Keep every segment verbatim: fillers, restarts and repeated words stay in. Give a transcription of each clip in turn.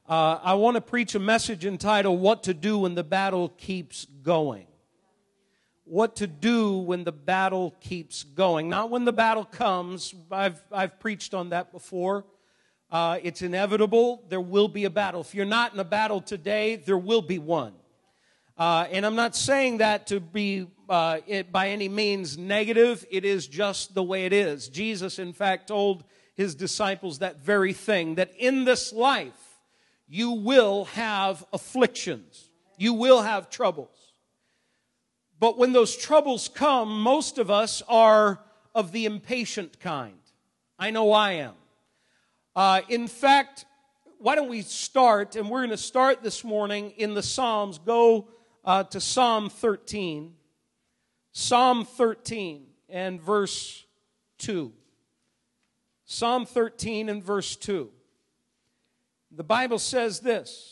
Uh, I want to preach a message entitled, What to Do When the Battle Keeps Going. What to do when the battle keeps going. Not when the battle comes. I've, I've preached on that before. Uh, it's inevitable. There will be a battle. If you're not in a battle today, there will be one. Uh, and I'm not saying that to be uh, it, by any means negative. It is just the way it is. Jesus, in fact, told his disciples that very thing, that in this life you will have afflictions. You will have troubles. But when those troubles come, most of us are of the impatient kind. I know I am. Uh, in fact, why don't we start, and we're going to start this morning in the Psalms. Go uh, to Psalm thirteen. Psalm thirteen and verse two. Psalm thirteen and verse two. The Bible says this.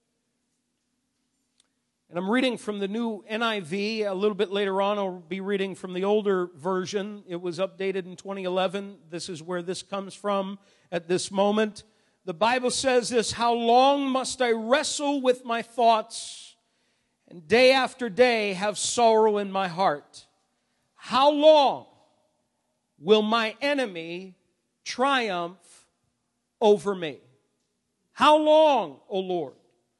And I'm reading from the new N I V. A little bit later on, I'll be reading from the older version. It was updated in twenty eleven. This is where this comes from at this moment. The Bible says this, how long must I wrestle with my thoughts and day after day have sorrow in my heart? How long will my enemy triumph over me? How long, O Lord?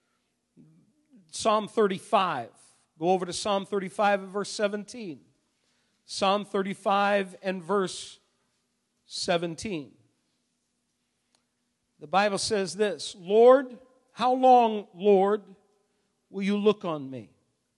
Psalm thirty-five. Go over to Psalm thirty-five and verse seventeen. Psalm thirty-five and verse seventeen. The Bible says this, Lord, how long, Lord, will you look on me?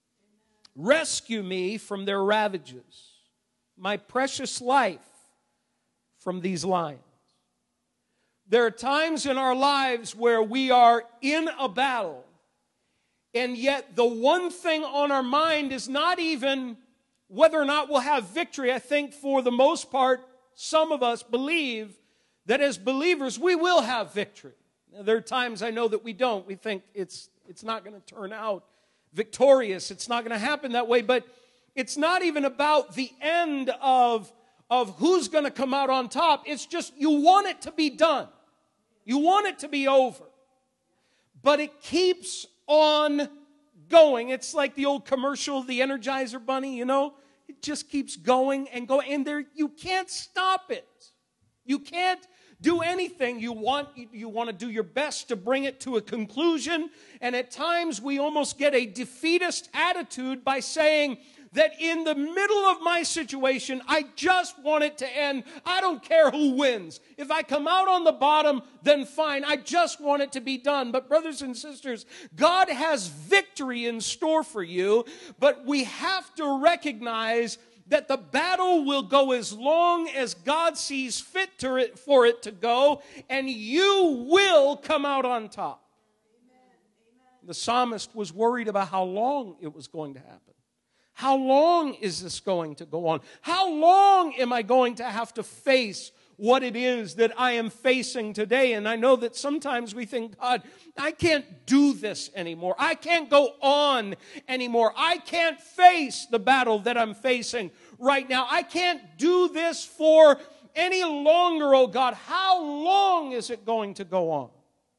Rescue me from their ravages, my precious life from these lions. There are times in our lives where we are in a battle, and yet the one thing on our mind is not even whether or not we'll have victory. I think for the most part, some of us believe that as believers, we will have victory. Now, there are times I know that we don't. We think it's, it's not going to turn out victorious. It's not going to happen that way. But it's not even about the end of, of who's going to come out on top. It's just you want it to be done. You want it to be over. But it keeps on going. It's like the old commercial, the Energizer Bunny, you know. It just keeps going and going. And there, you can't stop it. You can't do anything. You want, you want to do your best to bring it to a conclusion. And at times we almost get a defeatist attitude by saying that in the middle of my situation, I just want it to end. I don't care who wins. If I come out on the bottom, then fine. I just want it to be done. But brothers and sisters, God has victory in store for you, but we have to recognize that the battle will go as long as God sees fit to it, for it to go, and you will come out on top. Amen. Amen. The psalmist was worried about how long it was going to happen. How long is this going to go on? How long am I going to have to face what it is that I am facing today? And I know that sometimes we think, God, I can't do this anymore. I can't go on anymore. I can't face the battle that I'm facing right now. I can't do this for any longer, oh God. How long is it going to go on?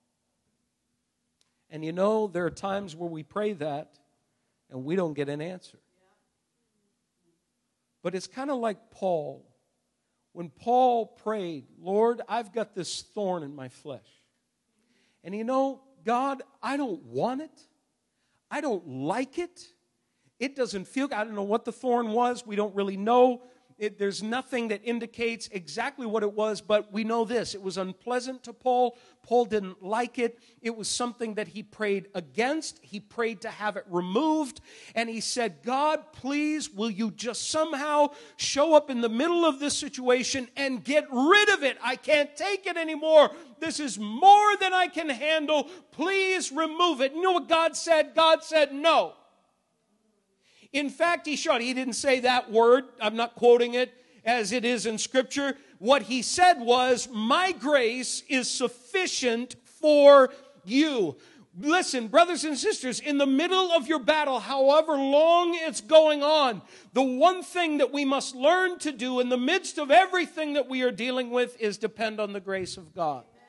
And you know, there are times where we pray that and we don't get an answer. But it's kind of like Paul. When Paul prayed, Lord, I've got this thorn in my flesh. And you know, God, I don't want it. I don't like it. It doesn't feel, I don't know what the thorn was. We don't really know. It, there's nothing that indicates exactly what it was, but we know this. It was unpleasant to Paul. Paul didn't like it. It was something that he prayed against. He prayed to have it removed. And he said, God, please, will you just somehow show up in the middle of this situation and get rid of it? I can't take it anymore. This is more than I can handle. Please remove it. You know what God said? God said no. In fact, he showed, he didn't say that word. I'm not quoting it as it is in Scripture. What he said was, my grace is sufficient for you. Listen, brothers and sisters, in the middle of your battle, however long it's going on, the one thing that we must learn to do in the midst of everything that we are dealing with is depend on the grace of God.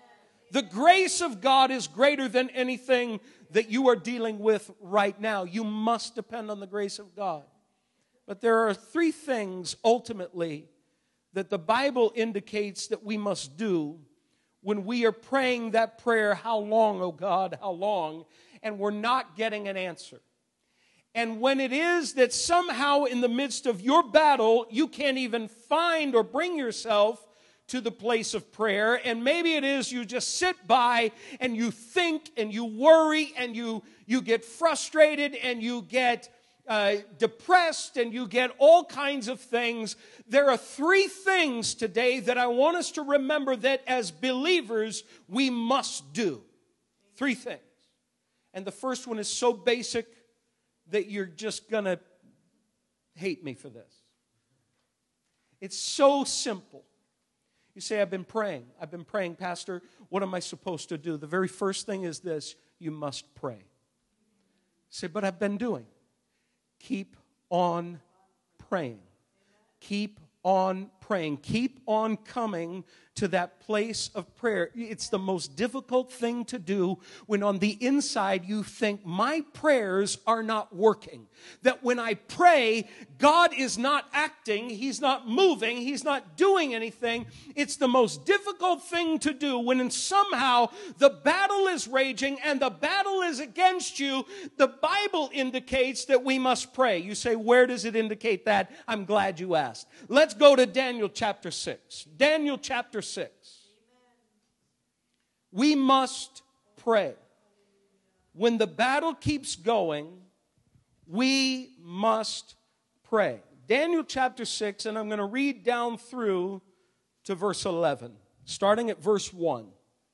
The grace of God is greater than anything that you are dealing with right now. You must depend on the grace of God. But there are three things ultimately that the Bible indicates that we must do when we are praying that prayer, how long, oh God, how long, and we're not getting an answer. And when it is that somehow in the midst of your battle, you can't even find or bring yourself to the place of prayer, and maybe it is you just sit by and you think and you worry and you, you get frustrated and you get uh, depressed and you get all kinds of things. There are three things today that I want us to remember that as believers we must do. Three things. And the first one is so basic that you're just going to hate me for this. It's so simple. You say, I've been praying. I've been praying, Pastor. What am I supposed to do? The very first thing is this: you must pray. You say, but I've been doing. Keep on praying. Keep on praying. Keep on coming to that place of prayer. It's the most difficult thing to do when on the inside you think, my prayers are not working. That when I pray, God is not acting, He's not moving, He's not doing anything. It's the most difficult thing to do when somehow the battle is raging and the battle is against you. The Bible indicates that we must pray. You say, where does it indicate that? I'm glad you asked. Let's go to Daniel chapter six. Daniel chapter six. We must pray. When the battle keeps going, we must pray. Daniel chapter six, and I'm going to read down through to verse eleven, starting at verse one.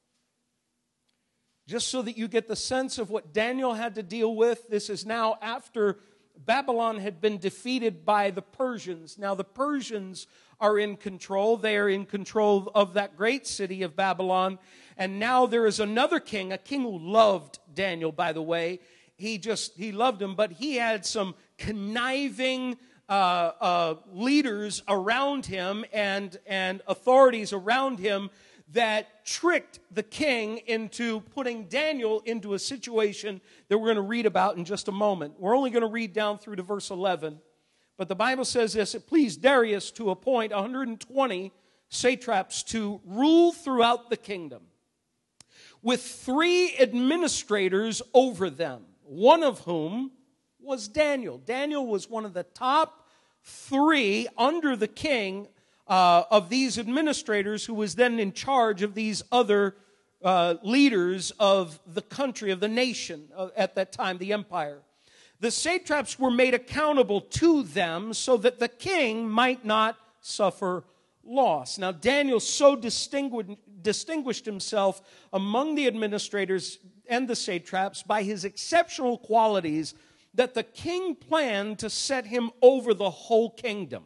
Just so that you get the sense of what Daniel had to deal with. This is now after Babylon had been defeated by the Persians. Now the Persians are in control. They are in control of that great city of Babylon. And now there is another king, a king who loved Daniel, by the way. He just, he loved him, but he had some conniving uh, uh, leaders around him and, and authorities around him that tricked the king into putting Daniel into a situation that we're going to read about in just a moment. We're only going to read down through to verse eleven. But the Bible says this: it pleased Darius to appoint one hundred twenty satraps to rule throughout the kingdom, with three administrators over them, one of whom was Daniel. Daniel was one of the top three under the king uh, of these administrators, who was then in charge of these other uh, leaders of the country, of the nation uh, at that time, the empire. The satraps were made accountable to them so that the king might not suffer loss. Now, Daniel so distinguished, distinguished himself among the administrators and the satraps by his exceptional qualities that the king planned to set him over the whole kingdom.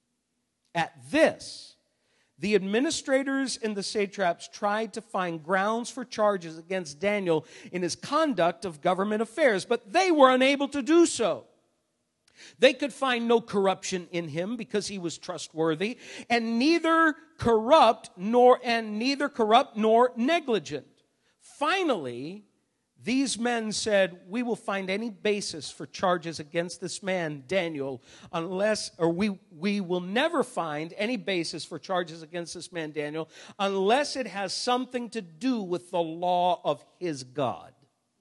At this, the administrators and the satraps tried to find grounds for charges against Daniel in his conduct of government affairs, but they were unable to do so. They could find no corruption in him because he was trustworthy, and neither corrupt nor and neither corrupt nor negligent. Finally, these men said, we will find any basis for charges against this man, Daniel, unless, or we, we will never find any basis for charges against this man, Daniel, unless it has something to do with the law of his God.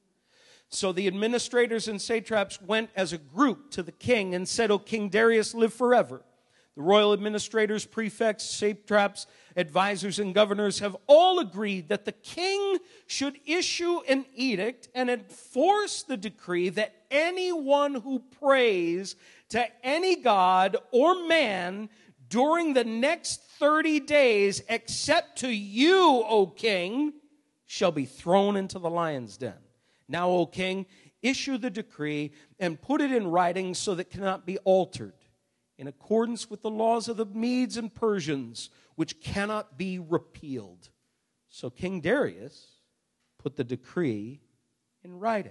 So the administrators and satraps went as a group to the king and said, O King Darius, live forever. The royal administrators, prefects, satraps, advisors, and governors have all agreed that the king should issue an edict and enforce the decree that anyone who prays to any god or man during the next thirty days, except to you, O king, shall be thrown into the lion's den. Now, O king, issue the decree and put it in writing so that it cannot be altered, in accordance with the laws of the Medes and Persians, which cannot be repealed. So King Darius put the decree in writing.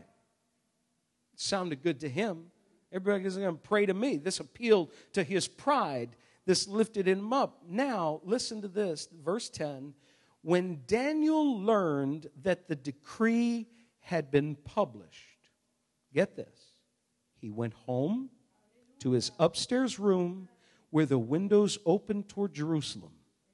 It sounded good to him. Everybody's going to pray to me. This appealed to his pride. This lifted him up. Now, listen to this, verse ten. When Daniel learned that the decree had been published, get this, he went home to his upstairs room where the windows opened toward Jerusalem.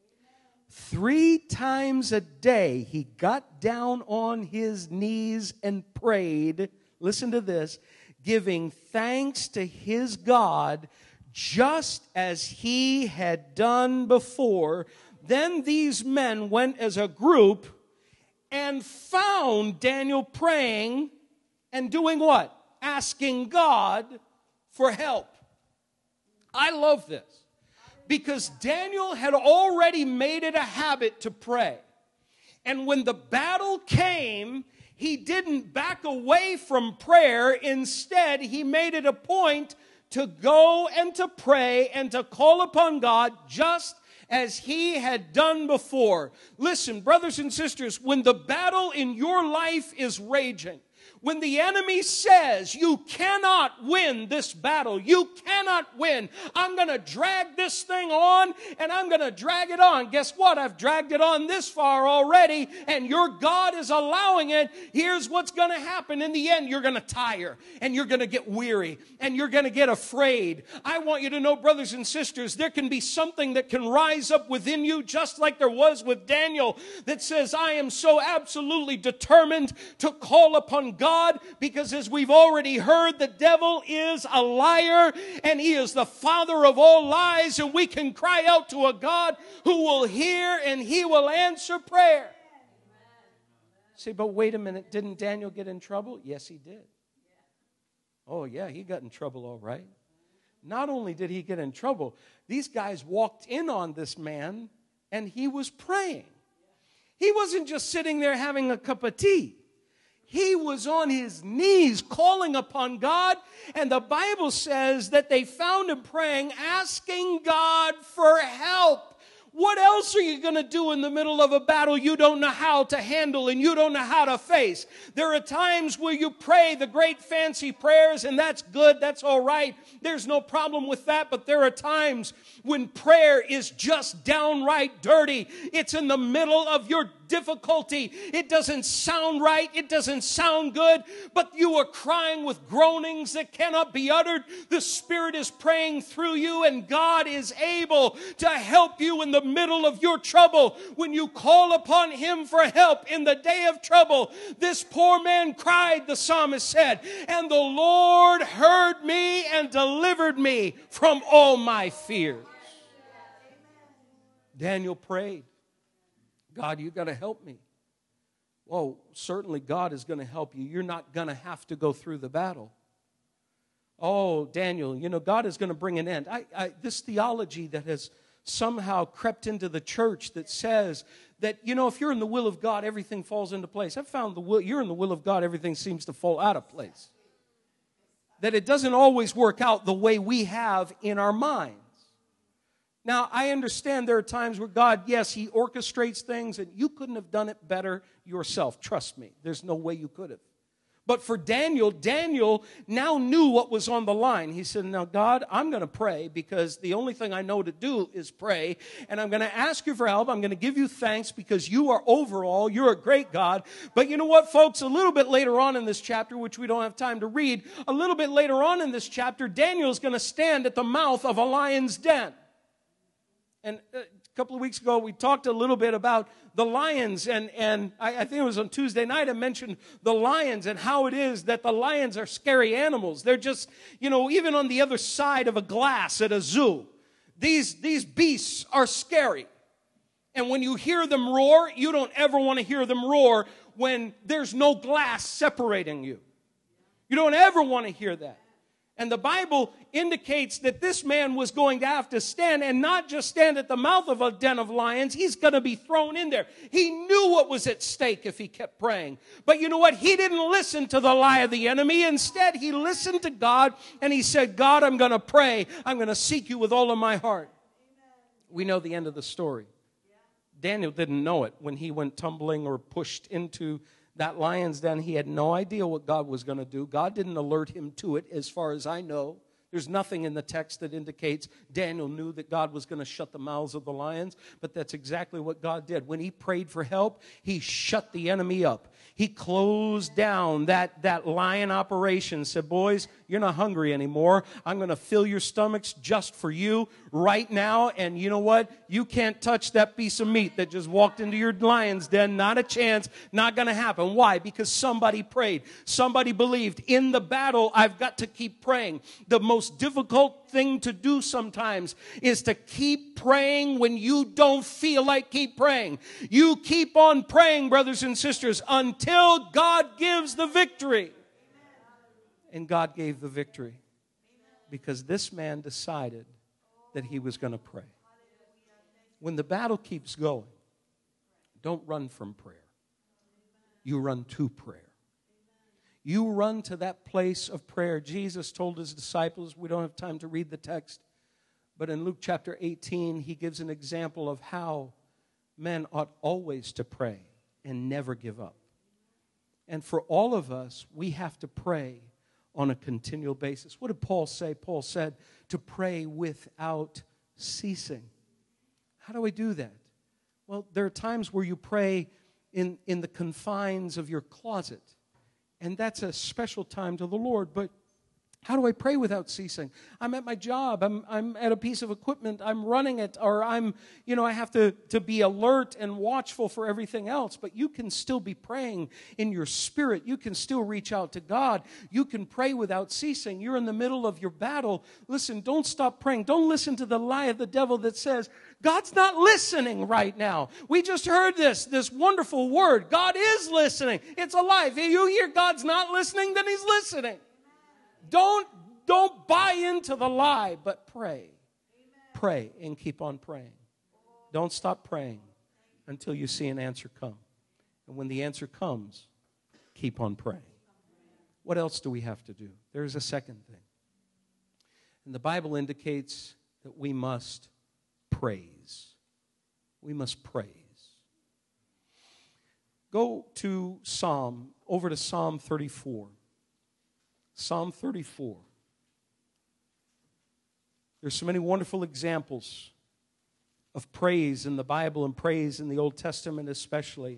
Three times a day, he got down on his knees and prayed, listen to this, giving thanks to his God just as he had done before. Then these men went as a group and found Daniel praying and doing what? Asking God for help. I love this because Daniel had already made it a habit to pray. And when the battle came, he didn't back away from prayer. Instead, he made it a point to go and to pray and to call upon God just as he had done before. Listen, brothers and sisters, when the battle in your life is raging, when the enemy says you cannot win this battle, you cannot win, I'm going to drag this thing on and I'm going to drag it on. Guess what? I've dragged it on this far already and your God is allowing it. Here's what's going to happen. In the end, you're going to tire and you're going to get weary and you're going to get afraid. I want you to know, brothers and sisters, there can be something that can rise up within you just like there was with Daniel that says, I am so absolutely determined to call upon God. God, because as we've already heard, the devil is a liar and he is the father of all lies, and we can cry out to a God who will hear and he will answer prayer. Say, but wait a minute, didn't Daniel get in trouble? Yes, he did. Oh yeah, he got in trouble all right. Not only did he get in trouble, these guys walked in on this man and he was praying. He wasn't just sitting there having a cup of tea. He was on his knees calling upon God, and the Bible says that they found him praying, asking God for help. What else are you going to do in the middle of a battle you don't know how to handle and you don't know how to face? There are times where you pray the great fancy prayers, and that's good, that's all right. There's no problem with that, but there are times when prayer is just downright dirty. It's in the middle of your difficulty. It doesn't sound right. It doesn't sound good, but you are crying with groanings that cannot be uttered. The Spirit is praying through you, and God is able to help you in the middle of your trouble. When you call upon him for help in the day of trouble, this poor man cried, the psalmist said, and the Lord heard me and delivered me from all my fears. Daniel prayed, God, you got to help me. Well, certainly God is going to help you. You're not going to have to go through the battle. Oh, Daniel, you know, God is going to bring an end. I, I, this theology that has somehow crept into the church that says that, you know, if you're in the will of God, everything falls into place. I've found the will, you're in the will of God, everything seems to fall out of place. That it doesn't always work out the way we have in our minds. Now, I understand there are times where God, yes, he orchestrates things, and you couldn't have done it better yourself. Trust me, there's no way you could have. But for Daniel, Daniel now knew what was on the line. He said, now, God, I'm going to pray because the only thing I know to do is pray. And I'm going to ask you for help. I'm going to give you thanks because you are overall. You're a great God. But you know what, folks? A little bit later on in this chapter, which we don't have time to read, a little bit later on in this chapter, Daniel is going to stand at the mouth of a lion's den. And a couple of weeks ago, we talked a little bit about the lions, and, and I, I think it was on Tuesday night, I mentioned the lions and how it is that the lions are scary animals. They're just, you know, even on the other side of a glass at a zoo, these, these beasts are scary. And when you hear them roar, you don't ever want to hear them roar when there's no glass separating you. You don't ever want to hear that. And the Bible indicates that this man was going to have to stand, and not just stand at the mouth of a den of lions. He's going to be thrown in there. He knew what was at stake if he kept praying. But you know what? He didn't listen to the lie of the enemy. Instead, he listened to God, and he said, God, I'm going to pray. I'm going to seek you with all of my heart. We know the end of the story. Daniel didn't know it when he went tumbling or pushed into that lion's den. He had no idea what God was going to do. God didn't alert him to it, as far as I know. There's nothing in the text that indicates Daniel knew that God was going to shut the mouths of the lions, but that's exactly what God did. When he prayed for help, he shut the enemy up. He closed down that, that lion operation, said, boys, you're not hungry anymore. I'm going to fill your stomachs just for you right now. And you know what? You can't touch that piece of meat that just walked into your lion's den. Not a chance. Not going to happen. Why? Because somebody prayed. Somebody believed. In the battle, I've got to keep praying. The most difficult thing to do sometimes is to keep praying when you don't feel like keep praying. You keep on praying, brothers and sisters, until God gives the victory. And God gave the victory because this man decided that he was going to pray. When the battle keeps going, don't run from prayer. You run to prayer. You run to that place of prayer. Jesus told his disciples, we don't have time to read the text, but in Luke chapter eighteen, he gives an example of how men ought always to pray and never give up. And for all of us, we have to pray on a continual basis. What did Paul say? Paul said to pray without ceasing. How do I do that? Well, there are times where you pray in, in the confines of your closet. And that's a special time to the Lord. But how do I pray without ceasing? I'm at my job. I'm, I'm at a piece of equipment. I'm running it. Or I'm, you know, I have to, to be alert and watchful for everything else. But you can still be praying in your spirit. You can still reach out to God. You can pray without ceasing. You're in the middle of your battle. Listen, don't stop praying. Don't listen to the lie of the devil that says, God's not listening right now. We just heard this, this wonderful word. God is listening. It's alive. If you hear God's not listening, then he's listening. Don't, don't buy into the lie, but pray. Pray and keep on praying. Don't stop praying until you see an answer come. And when the answer comes, keep on praying. What else do we have to do? There's a second thing. And the Bible indicates that we must praise. We must praise. Go to Psalm, over to Psalm thirty-four. Psalm thirty-four. There's so many wonderful examples of praise in the Bible and praise in the Old Testament especially.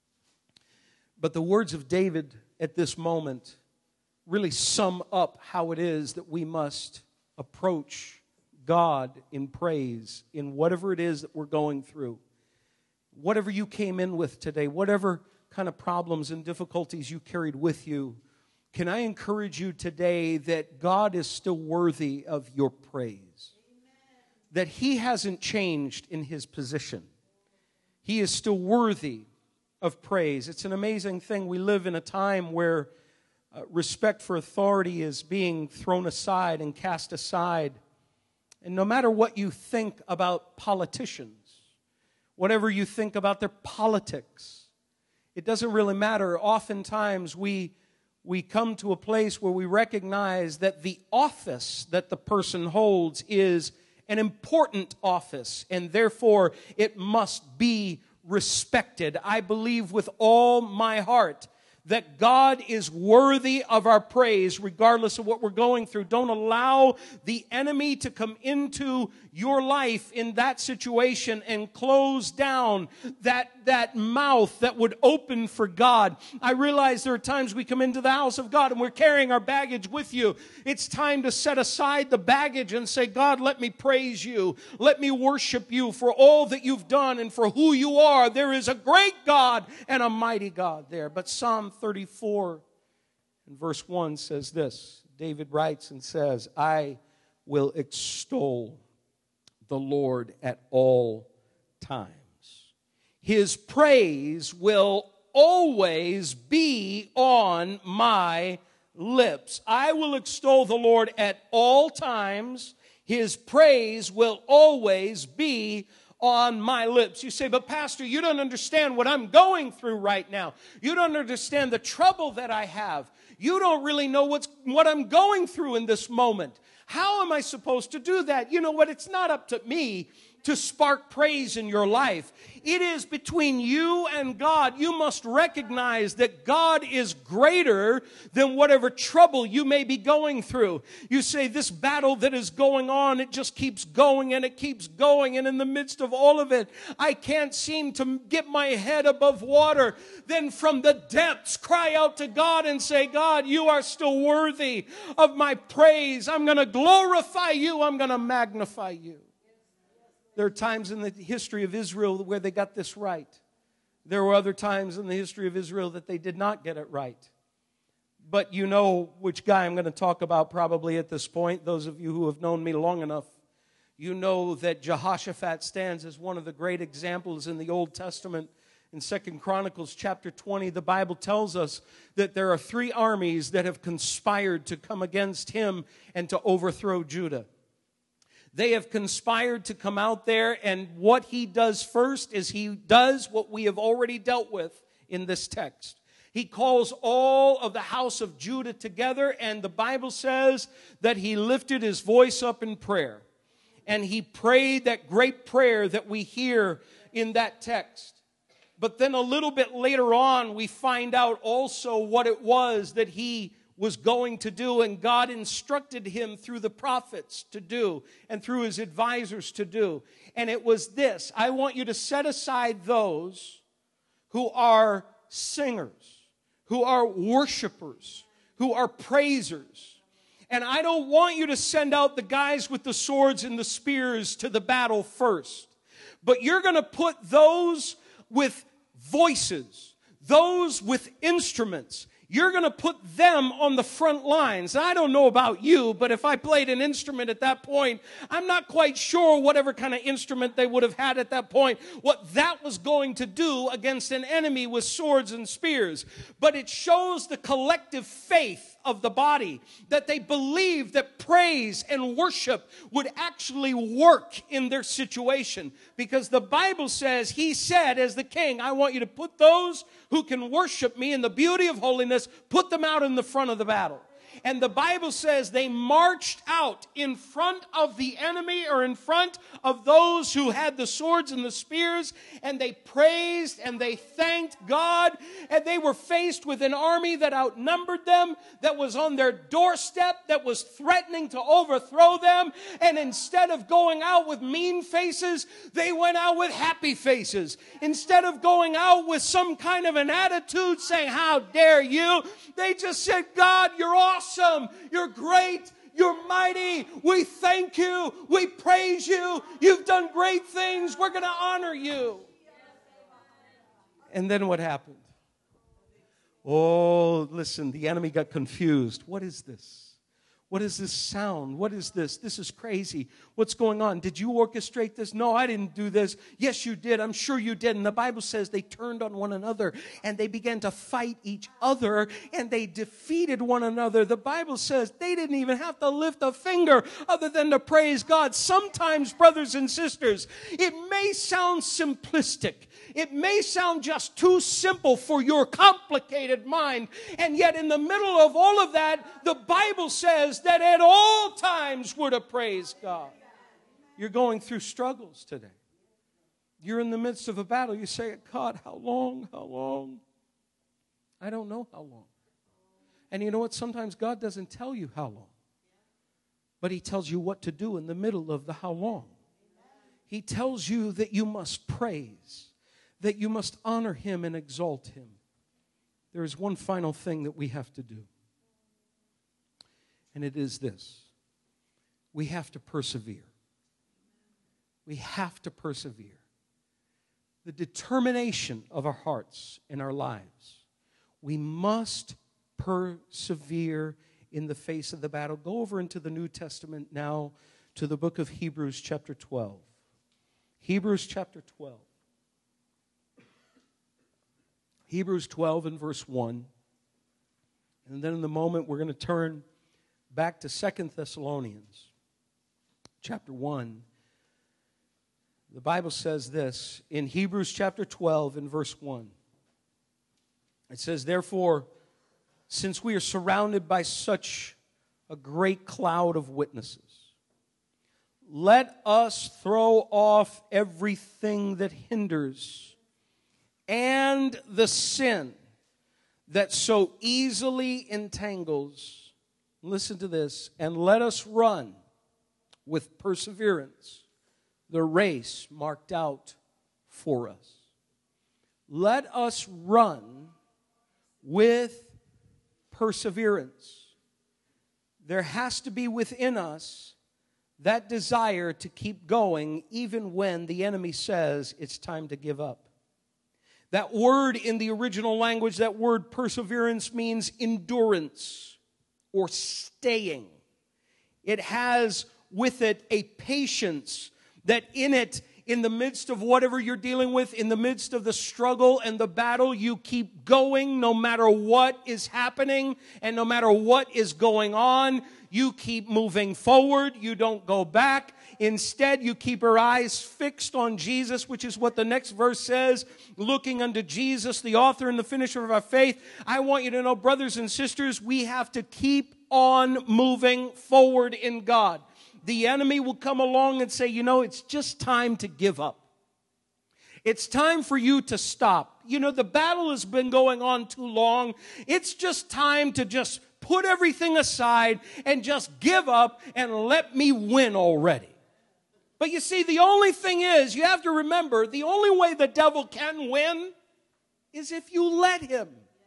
But the words of David at this moment really sum up how it is that we must approach God in praise in whatever it is that we're going through. Whatever you came in with today, whatever kind of problems and difficulties you carried with you, can I encourage you today that God is still worthy of your praise? Amen. That He hasn't changed in His position. He is still worthy of praise. It's an amazing thing. We live in a time where uh, respect for authority is being thrown aside and cast aside. And no matter what you think about politicians, whatever you think about their politics, it doesn't really matter. Oftentimes we We come to a place where we recognize that the office that the person holds is an important office, and therefore it must be respected. I believe with all my heart that God is worthy of our praise regardless of what we're going through. Don't allow the enemy to come into your life in that situation and close down that, that mouth that would open for God. I realize there are times we come into the house of God and we're carrying our baggage with you. It's time to set aside the baggage and say, God, let me praise you. Let me worship you for all that you've done and for who you are. There is a great God and a mighty God there. But Psalm thirty-four and verse one says this. David writes and says, I will extol the Lord at all times. His praise will always be on my lips. I will extol the Lord at all times. His praise will always be on my lips. You say, but Pastor, you don't understand what I'm going through right now. You don't understand the trouble that I have. You don't really know what's what I'm going through in this moment. How am I supposed to do that? You know what? It's not up to me. to spark praise in your life. It is between you and God. You must recognize that God is greater than whatever trouble you may be going through. You say, this battle that is going on, it just keeps going and it keeps going. And in the midst of all of it, I can't seem to get my head above water. Then from the depths, cry out to God and say, God, you are still worthy of my praise. I'm going to glorify you. I'm going to magnify you. There are times in the history of Israel where they got this right. There were other times in the history of Israel that they did not get it right. But you know which guy I'm going to talk about probably at this point. Those of you who have known me long enough, you know that Jehoshaphat stands as one of the great examples in the Old Testament. In Second Chronicles chapter twenty, the Bible tells us that there are three armies that have conspired to come against him and to overthrow Judah. They have conspired to come out there, and what he does first is he does what we have already dealt with in this text. He calls all of the house of Judah together, and the Bible says that he lifted his voice up in prayer. And he prayed that great prayer that we hear in that text. But then a little bit later on, we find out also what it was that he was going to do, and God instructed him through the prophets to do and through his advisors to do. And it was this: I want you to set aside those who are singers, who are worshipers, who are praisers. And I don't want you to send out the guys with the swords and the spears to the battle first. But you're going to put those with voices, those with instruments, you're going to put them on the front lines. I don't know about you, but if I played an instrument at that point, I'm not quite sure whatever kind of instrument they would have had at that point, what that was going to do against an enemy with swords and spears. But it shows the collective faith of the body, that they believed that praise and worship would actually work in their situation. Because the Bible says, he said as the king, I want you to put those who can worship me in the beauty of holiness, put them out in the front of the battle. And the Bible says they marched out in front of the enemy, or in front of those who had the swords and the spears, and they praised and they thanked God. And they were faced with an army that outnumbered them, that was on their doorstep, that was threatening to overthrow them. And instead of going out with mean faces, they went out with happy faces. Instead of going out with some kind of an attitude saying, how dare you, they just said, God, you're awesome. You're great. You're mighty. We thank you. We praise you. You've done great things. We're going to honor you. And then what happened? Oh, listen, the enemy got confused. What is this? What is this sound? What is this? This is crazy. What's going on? Did you orchestrate this? No, I didn't do this. Yes, you did. I'm sure you did. And the Bible says they turned on one another and they began to fight each other and they defeated one another. The Bible says they didn't even have to lift a finger other than to praise God. Sometimes, brothers and sisters, it may sound simplistic. It may sound just too simple for your complicated mind. And yet in the middle of all of that, the Bible says that at all times we're to praise God. You're going through struggles today. You're in the midst of a battle. You say, God, how long? How long? I don't know how long. And you know what? Sometimes God doesn't tell you how long. But He tells you what to do in the middle of the how long. He tells you that you must praise, that you must honor Him and exalt Him. There is one final thing that we have to do. And it is this. We have to persevere. We have to persevere. The determination of our hearts and our lives. We must persevere in the face of the battle. Go over into the New Testament now to the book of Hebrews chapter twelve. Hebrews chapter twelve. Hebrews twelve and verse one. And then in the moment we're going to turn back to Second Thessalonians chapter one. The Bible says this in Hebrews chapter twelve and verse one. It says, therefore, since we are surrounded by such a great cloud of witnesses, let us throw off everything that hinders and the sin that so easily entangles. Listen to this. And let us run with perseverance the race marked out for us. Let us run with perseverance. There has to be within us that desire to keep going even when the enemy says it's time to give up. That word in the original language, that word perseverance, means endurance or staying. It has with it a patience that in it, in the midst of whatever you're dealing with, in the midst of the struggle and the battle, you keep going no matter what is happening and no matter what is going on. You keep moving forward. You don't go back. Instead, you keep your eyes fixed on Jesus, which is what the next verse says, looking unto Jesus, the author and the finisher of our faith. I want you to know, brothers and sisters, we have to keep on moving forward in God. The enemy will come along and say, you know, it's just time to give up. It's time for you to stop. You know, the battle has been going on too long. It's just time to just put everything aside and just give up and let me win already. But you see, the only thing is, you have to remember, the only way the devil can win is if you let him.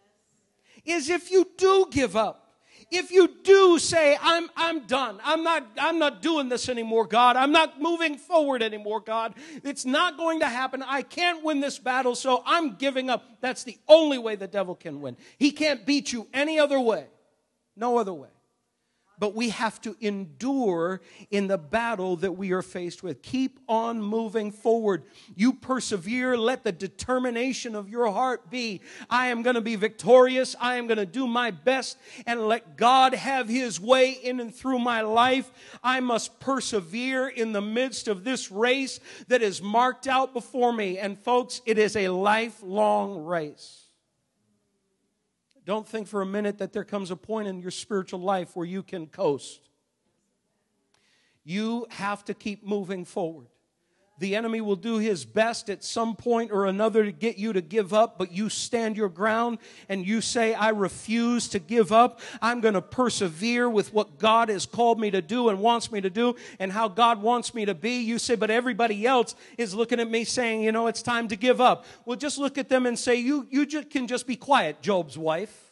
Is if you do give up. If you do say, I'm, I'm done. I'm not, I'm not doing this anymore, God. I'm not moving forward anymore, God. It's not going to happen. I can't win this battle, so I'm giving up. That's the only way the devil can win. He can't beat you any other way. No other way. But we have to endure in the battle that we are faced with. Keep on moving forward. You persevere. Let the determination of your heart be, I am going to be victorious. I am going to do my best and let God have His way in and through my life. I must persevere in the midst of this race that is marked out before me. And folks, it is a lifelong race. Don't think for a minute that there comes a point in your spiritual life where you can coast. You have to keep moving forward. The enemy will do his best at some point or another to get you to give up, but you stand your ground and you say, I refuse to give up. I'm going to persevere with what God has called me to do and wants me to do and how God wants me to be. You say, but everybody else is looking at me saying, you know, it's time to give up. Well, just look at them and say, you, you just can just be quiet, Job's wife.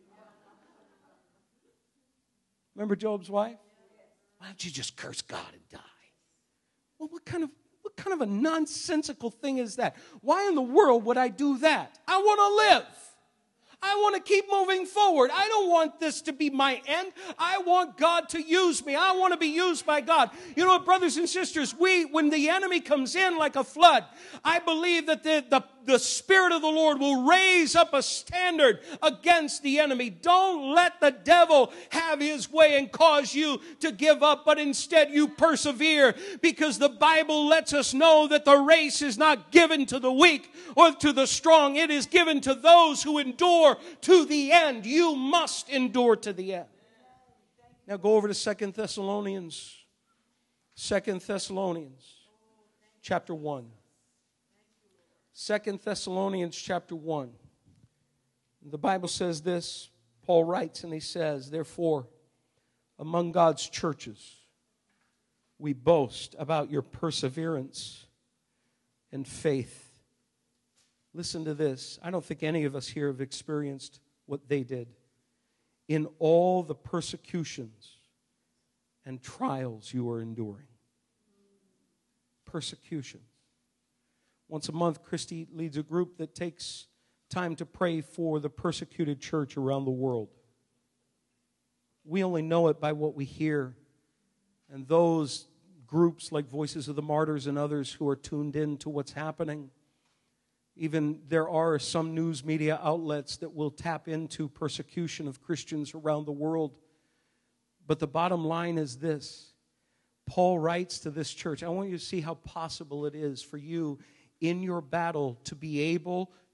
Remember Job's wife? Why don't you just curse God and die? Well, what kind of what kind of a nonsensical thing is that? Why in the world would I do that? I want to live. I want to keep moving forward. I don't want this to be my end. I want God to use me. I want to be used by God. You know what, brothers and sisters, we, when the enemy comes in like a flood, I believe that the, the, the Spirit of the Lord will raise up a standard against the enemy. Don't let the devil have his way and cause you to give up, but instead you persevere, because the Bible lets us know that the race is not given to the weak or to the strong. It is given to those who endure to the end. You must endure to the end. Now go over to Second Thessalonians. Second Thessalonians chapter one. Second Thessalonians chapter one. The Bible says this. Paul writes and he says, therefore, among God's churches, we boast about your perseverance and faith. Listen to this. I don't think any of us here have experienced what they did. In all the persecutions and trials you are enduring. Persecution. Once a month, Christy leads a group that takes time to pray for the persecuted church around the world. We only know it by what we hear. And those groups like Voices of the Martyrs and others who are tuned in to what's happening, even there are some news media outlets that will tap into persecution of Christians around the world. But the bottom line is this. Paul writes to this church, I want you to see how possible it is for you in your battle to be able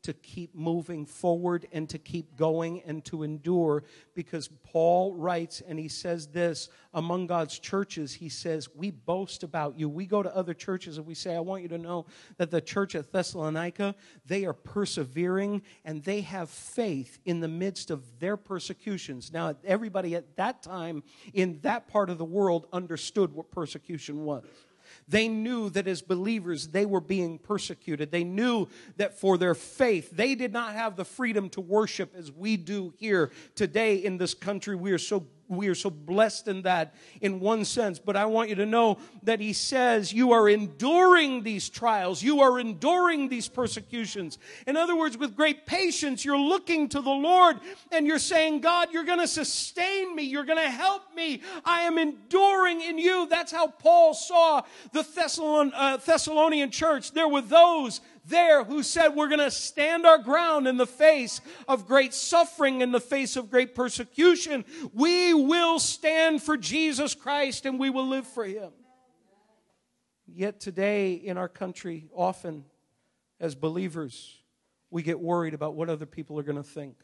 to keep moving forward and to keep going and to endure, because Paul writes and he says this among God's churches. He says, we boast about you. We go to other churches and we say, I want you to know that the church at Thessalonica, they are persevering and they have faith in the midst of their persecutions. Now, everybody at that time in that part of the world understood what persecution was. They knew that as believers, they were being persecuted. They knew that for their faith, they did not have the freedom to worship as we do here today in this country. We are so We are so blessed in that in one sense. But I want you to know that he says you are enduring these trials. You are enduring these persecutions. In other words, with great patience, you're looking to the Lord and you're saying, God, you're going to sustain me. You're going to help me. I am enduring in you. That's how Paul saw the Thessalon- uh, Thessalonian church. There were those there who said, we're going to stand our ground in the face of great suffering, in the face of great persecution. We will stand for Jesus Christ and we will live for him. Yet today in our country, often as believers, we get worried about what other people are going to think.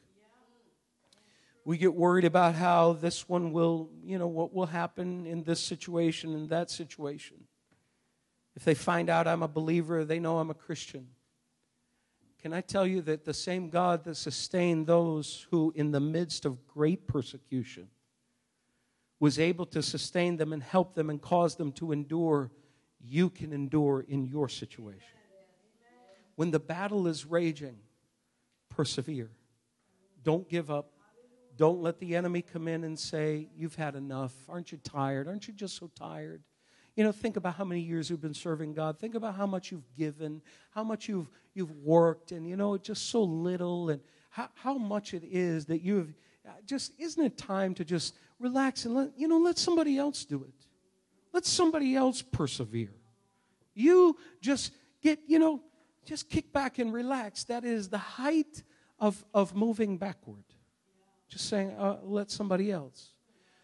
We get worried about how this one will, you know, what will happen in this situation, in that situation. If they find out I'm a believer, they know I'm a Christian. Can I tell you that the same God that sustained those who in the midst of great persecution was able to sustain them and help them and cause them to endure, you can endure in your situation. When the battle is raging, persevere. Don't give up. Don't let the enemy come in and say, you've had enough. Aren't you tired? Aren't you just so tired? You know, think about how many years you've been serving God. Think about how much you've given, how much you've you've worked, and, you know, just so little, and how, how much it is that you've just, isn't it time to just relax and let, you know, let somebody else do it. Let somebody else persevere. You just get, you know, just kick back and relax. That is the height of, of moving backward. Just saying, uh, let somebody else.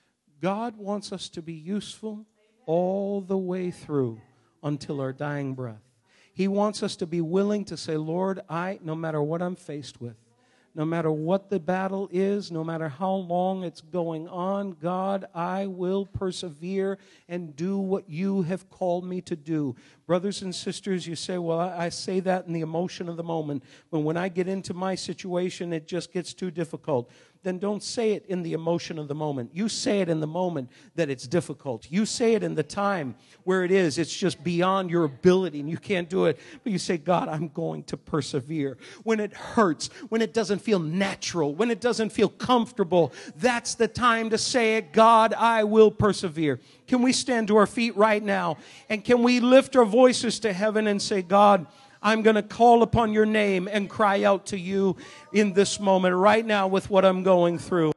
God wants us to be useful all the way through until our dying breath. He wants us to be willing to say, Lord, I, no matter what I'm faced with, no matter what the battle is, no matter how long it's going on, God, I will persevere and do what you have called me to do. Brothers and sisters, you say, well, I, I say that in the emotion of the moment, but when I get into my situation, it just gets too difficult. Then don't say it in the emotion of the moment. You say it in the moment that it's difficult. You say it in the time where it is. It's just beyond your ability and you can't do it. But you say, God, I'm going to persevere. When it hurts, when it doesn't feel natural, when it doesn't feel comfortable, that's the time to say it. God, I will persevere. Can we stand to our feet right now? And can we lift our voices to heaven and say, God, I'm going to call upon your name and cry out to you in this moment right now with what I'm going through.